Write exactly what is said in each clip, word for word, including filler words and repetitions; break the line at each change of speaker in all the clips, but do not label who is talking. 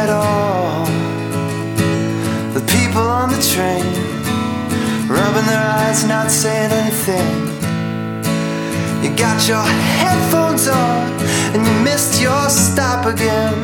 at all. The people on the train, rubbing their eyes, not saying anything. You got your headphones on and you missed your stop again.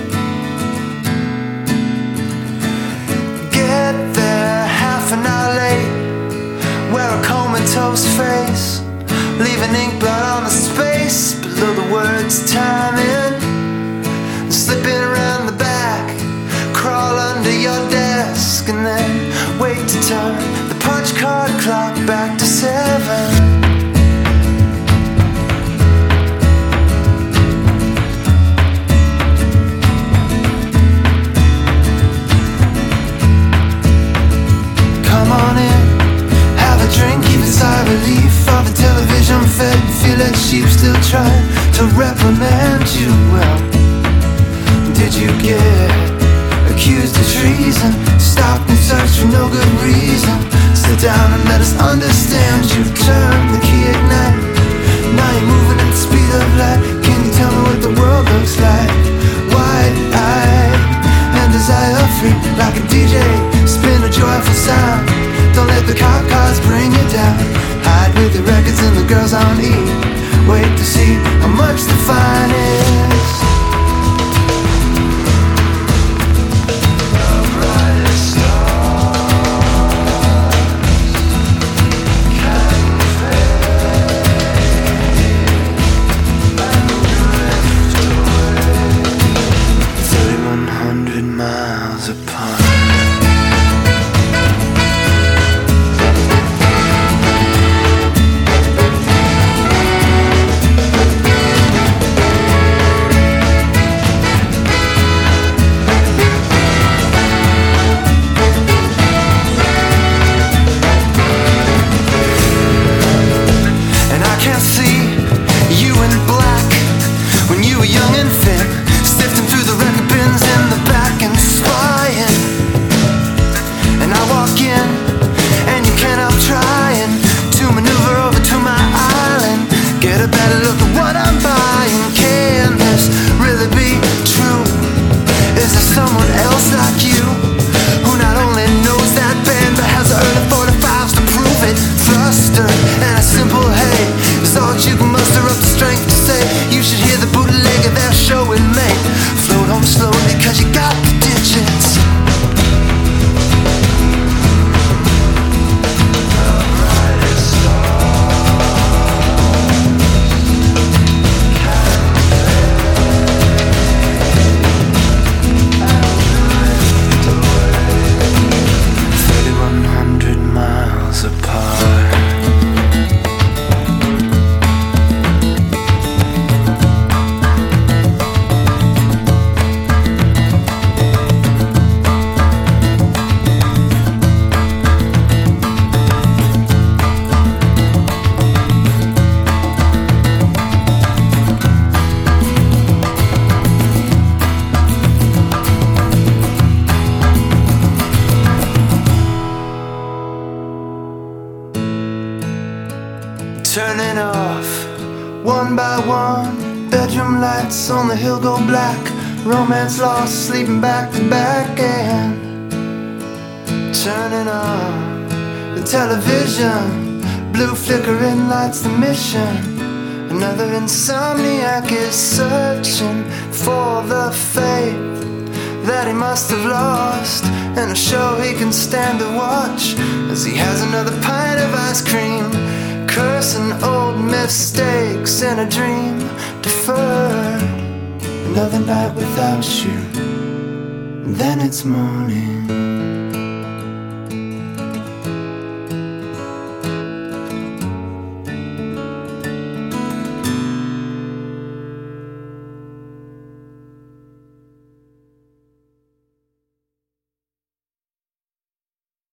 Get there half an hour late, wear a comatose face, leaving ink blot on the space below the words timing. Slipping around the back, crawl under your desk, and then wait to turn the punch card clock back to seven. Come on in, have a drink, even sigh relief of a television fed. Feel like sheep still trying to reprimand you. Well, did you get accused of treason? Stop and search for no good reason. Sit down and let us understand. You turn the key, ignite. Now you're moving at the speed of light. Can you tell me what the world looks like? Wide-eyed and desire-free, like a D J, spin a joyful sound. Don't let the cop cars bring you down. Hide with the records and the girls on E. Wait to see how much the fine is. Turning off, one by one, bedroom lights on the hill go black. Romance lost, sleeping back to back. And turning on the television, blue flickering lights the mission. Another insomniac is searching for the faith that he must have lost, and a show he can stand to watch as he has another pint of ice cream, cursing old mistakes in a dream deferred. Another night without you, and then it's morning.